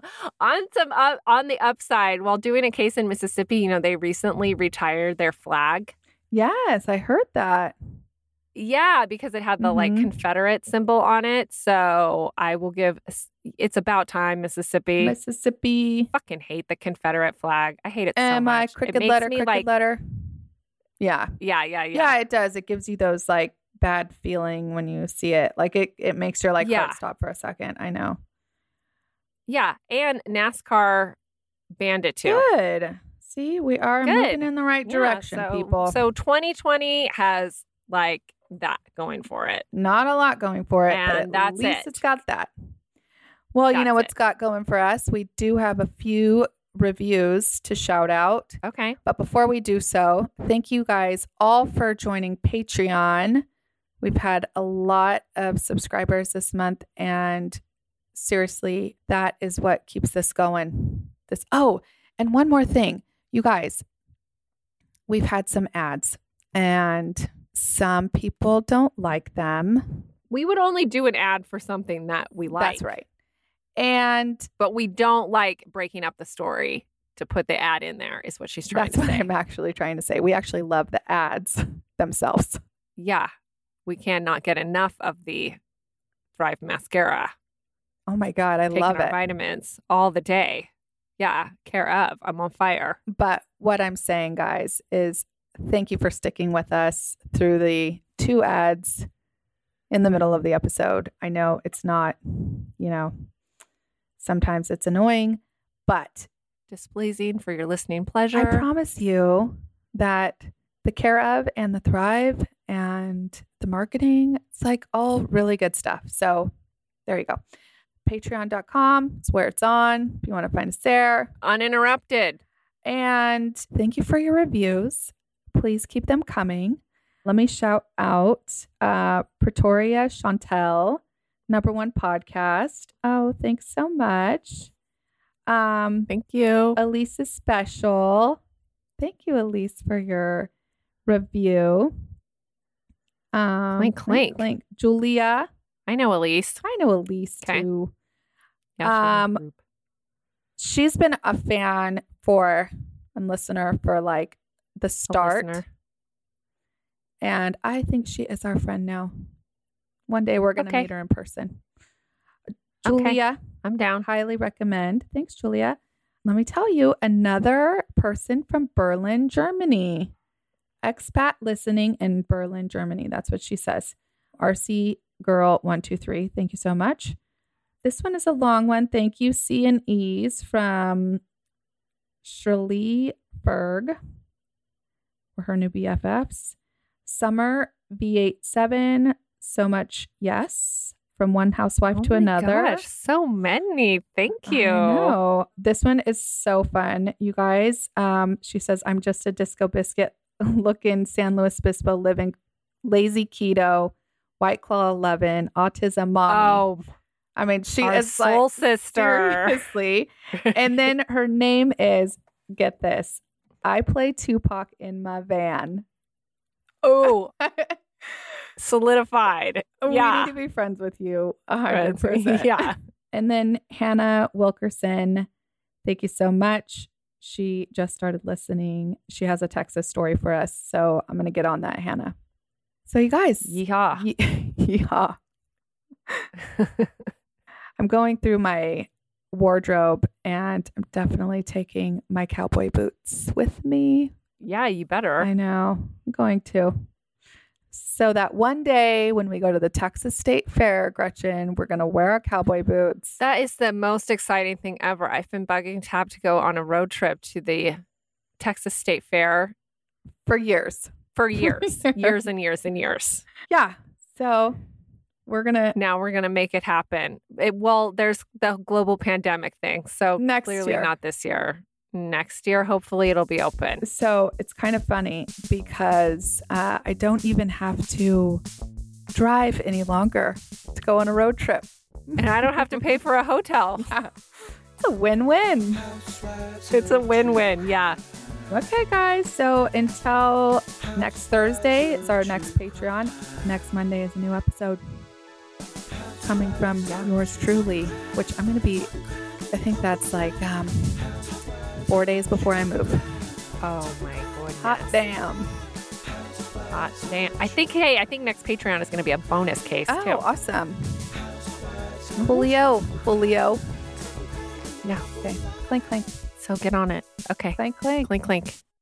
On the upside, while doing a case in Mississippi, they recently retired their flag. Yes, I heard that. Yeah, because it had the like Confederate symbol on it. So I will give. It's about time, Mississippi. Fucking hate the Confederate flag. I hate it so much. Cricket letter. Yeah. Yeah, it does. It gives you those like bad feeling when you see it. Like it makes your like heart stop for a second. I know. Yeah, and NASCAR banned it too. Good. See, we are moving in the right direction, people. So 2020 has like that going for it. Not a lot going for it, and but at least it's got that. Well, you know what's got going for us? We do have a few reviews to shout out. Okay. But before we do so, thank you guys all for joining Patreon. We've had a lot of subscribers this month, and seriously, that is what keeps this going. And one more thing, you guys, we've had some ads, and some people don't like them. We would only do an ad for something that we like. That's right. But we don't like breaking up the story to put the ad in there, is what she's trying to say. That's what I'm actually trying to say. We actually love the ads themselves. Yeah. We cannot get enough of the Thrive mascara. Oh my God, I love it. Vitamins all the day. Yeah, care of. I'm on fire. But what I'm saying, guys, is thank you for sticking with us through the 2 ads in the middle of the episode. I know it's not, sometimes it's annoying, but displeasing for your listening pleasure. I promise you that the Care of and the Thrive and the marketing, it's like all really good stuff. So there you go. Patreon.com is where it's on. If you want to find us there. Uninterrupted. And thank you for your reviews. Please keep them coming. Let me shout out Pretoria Chantel, #1 podcast. Oh, thanks so much. Thank you. Elise is special. Thank you, Elise, for your review. Clink, clink. Clink. Julia. I know Elise. I know Elise too. Yeah, she's been a fan and listener for like the start. And I think she is our friend now. One day we're going to meet her in person. Julia. I'm down. Highly recommend. Thanks, Julia. Let me tell you, another person from Berlin, Germany. Expat listening in Berlin, Germany. That's what she says. RC Girl 123. Thank you so much. This one is a long one. Thank you, C and E's from Shirley Berg. We're her new BFFs. Summer V87, so much yes from one housewife to my another. Gosh, so many. Thank you. I know. This one is so fun, you guys. She says, I'm just a disco biscuit looking San Luis Obispo living lazy keto, White Claw 11, autism mommy. Oh, I mean, she our is soul like, sister. seriously. And then her name is, get this, I play Tupac in my van. Oh, solidified. We Yeah. need to be friends with you 100%. Yeah. And then Hannah Wilkerson, thank you so much. She just started listening. She has a Texas story for us. So I'm going to get on that, Hannah. So you guys. Yeehaw. Yeehaw. I'm going through my wardrobe and I'm definitely taking my cowboy boots with me. Yeah, you better. I know. I'm going to. So that one day when we go to the Texas State Fair, Gretchen, we're going to wear our cowboy boots. That is the most exciting thing ever. I've been bugging Tab to go on a road trip to the Texas State Fair For years. for years, years and years and years. Yeah. So we're going to. Now we're going to make it happen. Well, there's the global pandemic thing. So Next clearly year. not this year. Next year, hopefully it'll be open. So it's kind of funny because I don't even have to drive any longer to go on a road trip. And I don't have to pay for a hotel. Yeah. It's a win-win. It's a win-win. Yeah. Okay, guys. So until next Thursday, it's our next Patreon. Next Monday is a new episode coming from yours truly, which I'm going to be, I think that's like 4 days before I move. Oh my goodness. Hot damn. Hot damn. I think next Patreon is going to be a bonus case Oh, too. awesome. Julio. Yeah. Okay. Clink, clink. So get on it. Okay. Clink, clink. Clink, clink.